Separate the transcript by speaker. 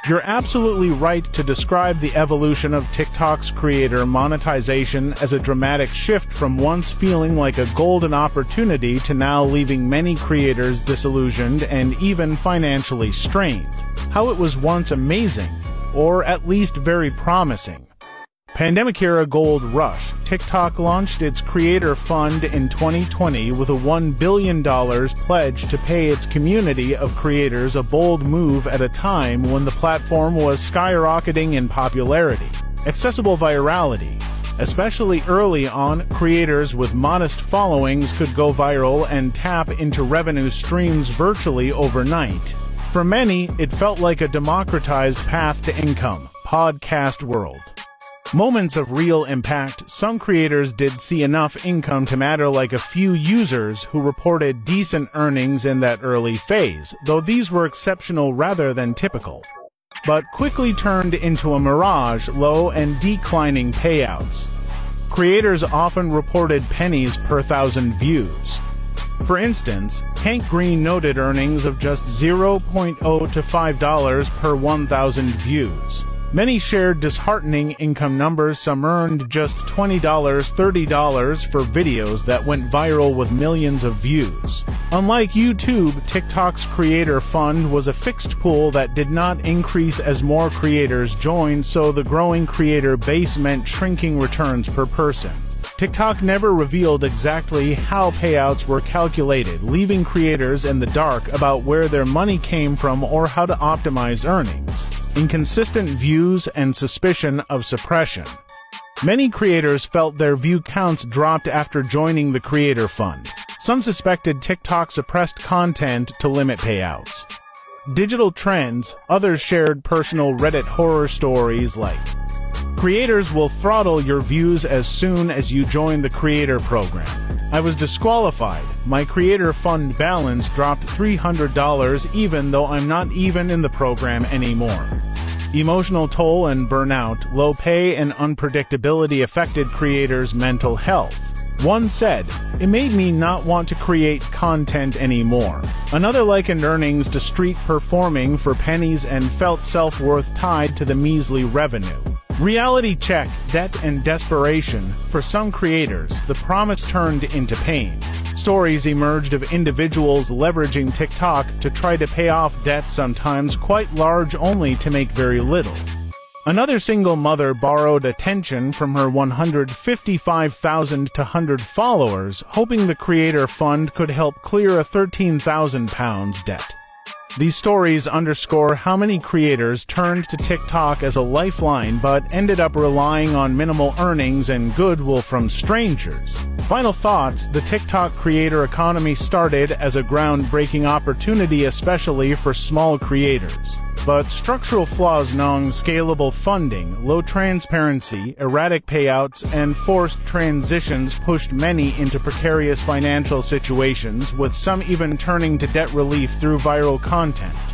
Speaker 1: You're absolutely right to describe the evolution of TikTok's creator monetization as a dramatic shift from once feeling like a golden opportunity to now leaving many creators disillusioned and even financially strained. How it was once amazing, or at least very promising. Pandemic-era gold rush, TikTok launched its Creator Fund in 2020 with a $1 billion pledge to pay its community of creators, a bold move at a time when the platform was skyrocketing in popularity. Accessible virality. Especially early on, creators with modest followings could go viral and tap into revenue streams virtually overnight. For many, it felt like a democratized path to income. Podcast world. Moments of real impact. Some creators did see enough income to matter, like a few users who reported decent earnings in that early phase, though these were exceptional rather than typical. But quickly turned into a mirage, low and declining payouts. Creators often reported pennies per thousand views. For instance, Hank Green noted earnings of just $0.0 to $5 per 1,000 views. Many shared disheartening income numbers. Some earned just $20, $30 for videos that went viral with millions of views. Unlike YouTube, TikTok's Creator Fund was a fixed pool that did not increase as more creators joined, so the growing creator base meant shrinking returns per person. TikTok never revealed exactly how payouts were calculated, leaving creators in the dark about where their money came from or how to optimize earnings. Inconsistent views and suspicion of suppression. Many creators felt their view counts dropped after joining the Creator Fund. Some suspected TikTok suppressed content to limit payouts. Digital trends. Others shared personal Reddit horror stories like, creators will throttle your views as soon as you join the creator program. I was disqualified. My Creator Fund balance dropped $300 even though I'm not even in the program anymore. Emotional toll and burnout. Low pay and unpredictability affected creators' mental health. One said, "It made me not want to create content anymore." Another likened earnings to street performing for pennies and felt self-worth tied to the measly revenue. Reality check. Debt and desperation. For some creators, the promise turned into pain. Stories emerged of individuals leveraging TikTok to try to pay off debt, sometimes quite large, only to make very little. Another single mother borrowed attention from her 155,000 to 100 followers, hoping the Creator Fund could help clear a £13,000 debt. These stories underscore how many creators turned to TikTok as a lifeline but ended up relying on minimal earnings and goodwill from strangers. Final thoughts. The TikTok creator economy started as a groundbreaking opportunity, especially for small creators. But structural flaws, non-scalable funding, low transparency, erratic payouts, and forced transitions pushed many into precarious financial situations, with some even turning to debt relief through viral content.